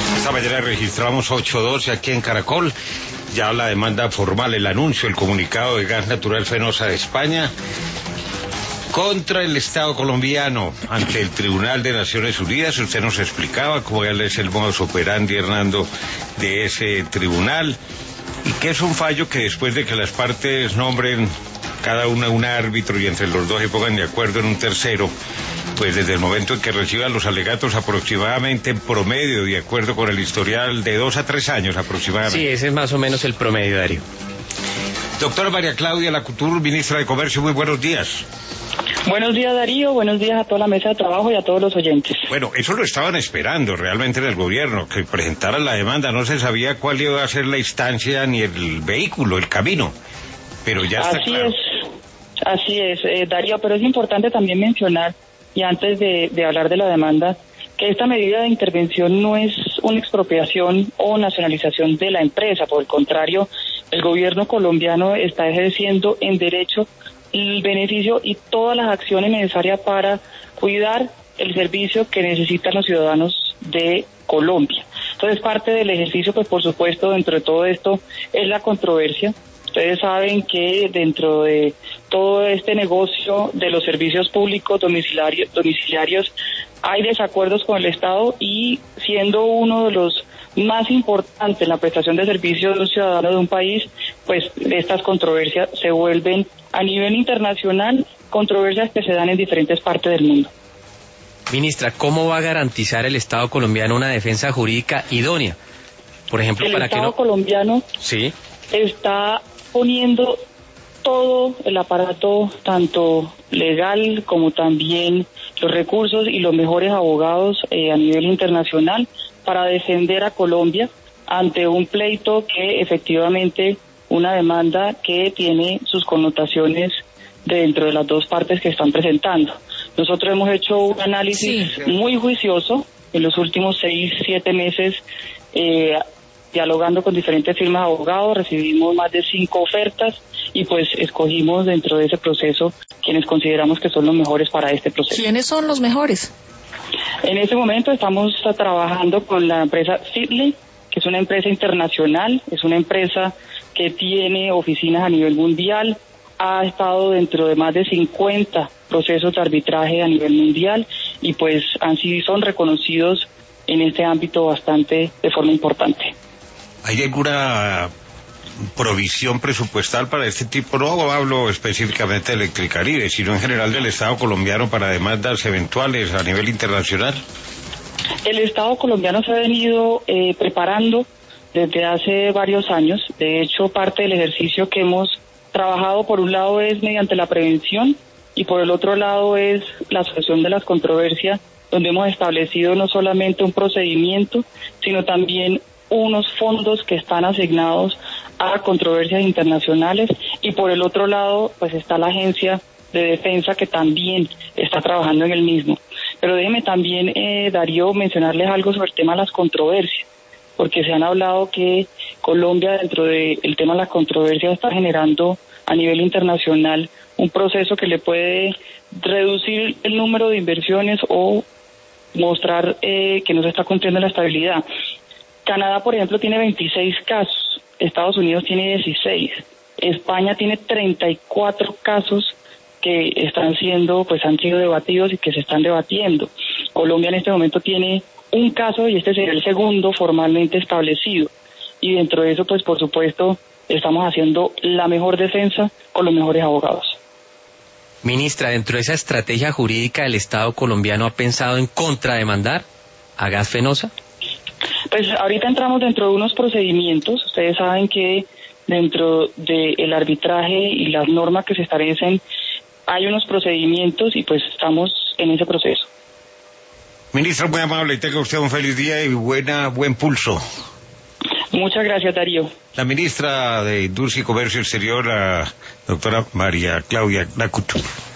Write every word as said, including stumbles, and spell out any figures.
Esta mañana registramos ocho doce aquí en Caracol. Ya la demanda formal, el anuncio, el comunicado de Gas Natural Fenosa de España contra el Estado colombiano ante el Tribunal de Naciones Unidas. Usted nos explicaba cómo es el modus operandi, Hernando, de ese tribunal, y que es un fallo que después de que las partes nombren cada una un árbitro y entre los dos se pongan de acuerdo en un tercero, pues desde el momento en que reciban los alegatos, aproximadamente en promedio, de acuerdo con el historial, de dos a tres años aproximadamente. Sí, ese es más o menos el promedio, Darío. Doctora María Claudia Lacutur, ministra de Comercio, muy buenos días. Buenos días, Darío, buenos días a toda la mesa de trabajo y a todos los oyentes. Bueno, eso lo estaban esperando realmente en el gobierno, que presentaran la demanda. No se sabía cuál iba a ser la instancia ni el vehículo, el camino, pero ya está así claro. Es, así es, eh, Darío, pero es importante también mencionar, y antes de, de hablar de la demanda, que esta medida de intervención no es una expropiación o nacionalización de la empresa. Por el contrario, el gobierno colombiano está ejerciendo en derecho el beneficio y todas las acciones necesarias para cuidar el servicio que necesitan los ciudadanos de Colombia. Entonces, parte del ejercicio, pues por supuesto, dentro de todo esto, es la controversia. Ustedes saben que dentro de todo este negocio de los servicios públicos domiciliarios, domiciliarios hay desacuerdos con el Estado, y siendo uno de los más importantes en la prestación de servicios de los ciudadanos de un país, pues estas controversias se vuelven a nivel internacional controversias que se dan en diferentes partes del mundo. Ministra, ¿cómo va a garantizar el Estado colombiano una defensa jurídica idónea? Por ejemplo, el para Estado que no... colombiano sí. está poniendo todo el aparato, tanto legal como también los recursos y los mejores abogados eh, a nivel internacional para defender a Colombia ante un pleito que efectivamente, una demanda que tiene sus connotaciones dentro de las dos partes que están presentando. Nosotros hemos hecho un análisis sí. muy juicioso en los últimos seis, siete meses, eh, dialogando con diferentes firmas de abogados, recibimos más de cinco ofertas y pues escogimos dentro de ese proceso quienes consideramos que son los mejores para este proceso. ¿Quiénes son los mejores? En este momento estamos trabajando con la empresa Sidley, que es una empresa internacional, es una empresa que tiene oficinas a nivel mundial, ha estado dentro de más de cincuenta procesos de arbitraje a nivel mundial y pues han sido, son reconocidos en este ámbito bastante de forma importante. ¿Hay alguna provisión presupuestal para este tipo? No hablo específicamente de Electricaribe, sino en general del Estado colombiano para demandas eventuales a nivel internacional. El Estado colombiano se ha venido eh, preparando desde hace varios años. De hecho, parte del ejercicio que hemos trabajado por un lado es mediante la prevención y por el otro lado es la solución de las controversias, donde hemos establecido no solamente un procedimiento, sino también unos fondos que están asignados a controversias internacionales, y por el otro lado pues está la agencia de defensa que también está trabajando en el mismo. Pero déjeme también, eh, Darío, mencionarles algo sobre el tema de las controversias, porque se han hablado que Colombia dentro del tema de las controversias está generando a nivel internacional un proceso que le puede reducir el número de inversiones o mostrar eh, que no se está cumpliendo la estabilidad. Canadá, por ejemplo, tiene veintiséis casos, Estados Unidos tiene dieciséis, España tiene treinta y cuatro casos que están siendo, pues han sido debatidos y que se están debatiendo. Colombia en este momento tiene un caso y este sería el segundo formalmente establecido. Y dentro de eso, pues por supuesto, estamos haciendo la mejor defensa con los mejores abogados. Ministra, dentro de esa estrategia jurídica, ¿el Estado colombiano ha pensado en contrademandar a Gas Fenosa? Pues ahorita entramos dentro de unos procedimientos. Ustedes saben que dentro del arbitraje y las normas que se establecen hay unos procedimientos y pues estamos en ese proceso. Ministra, muy amable, y tenga usted un feliz día y buena buen pulso. Muchas gracias, Darío. La ministra de Industria y Comercio Exterior, la doctora María Claudia Lacutur.